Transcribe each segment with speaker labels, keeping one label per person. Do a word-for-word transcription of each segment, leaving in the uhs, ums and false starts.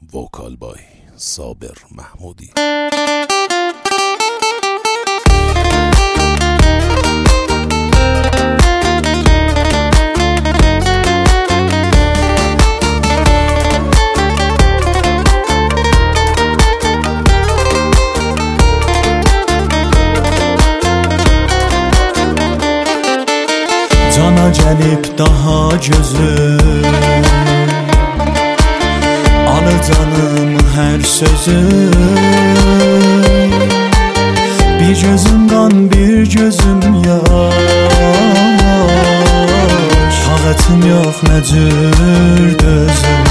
Speaker 1: وکال بای صابر محمودی.
Speaker 2: Cana gəlib daha gözüm, alır canım hər sözüm. Bir gözüm qan, bir gözüm yaş, taqətim yox nə cür dözüm.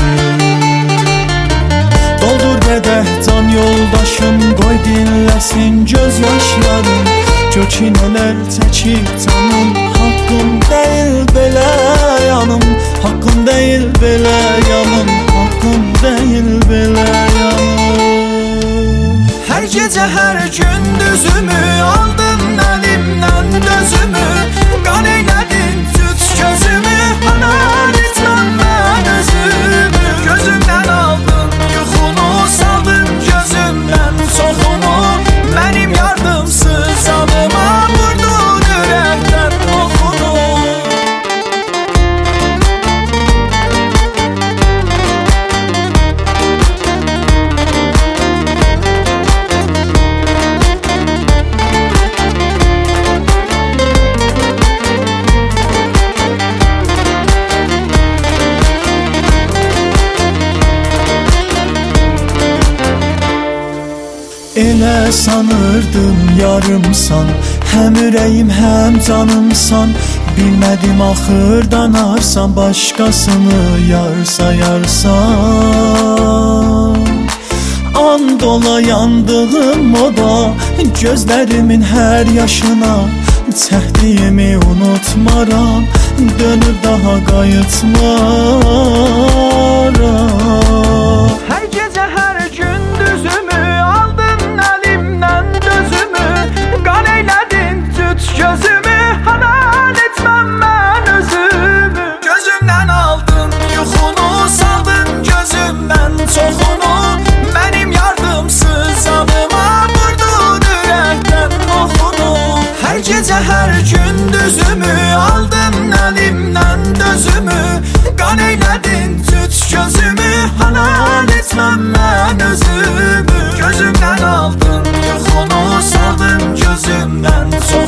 Speaker 2: Doldur qədəh can yoldaşım, qoy dinləsin göz yaşlarım. Kökinələr çəkib canım, haqqım deyil belə yanım, haqqım deyil belə yanım, haqqım deyil belə yanım. Hər gecə hər gündüzümü aldın əlimdən dözümü, qan eylədin tüt gözümü, hanar etməm mən özümü. Gözümdən aldın yuxunu, saldın gözümdən çoxunu, mənim yardımsız adıma vurdun ürəkdən oxunu. Elə sanırdım yarımsan, həm ürəyim həm canımsan. Bilmədim axırdan arsan, başqasını yar sayarsan. And ola yandığım o da gözlərimin hər yaşına. Çəkdiyimi unutmaram, dönüb daha qayıtmaram. Hər gecə hər gündüzümü aldın əlimdən dözümü, qan eylədin tüt gözümü, haral etməm mən özümü. Gözümdən aldın yuxunu, saldın gözümdən çoxunu, mənim yardımsız adıma vurdun ürəkdən oxunu. Hər gecə hər gündüzümü aldın əlimdən dözümü, qan eylədin tüt gözümü, haral etməm mən özümü. Gözümdən aldın yuxunu, saldın gözümdən çoxunu.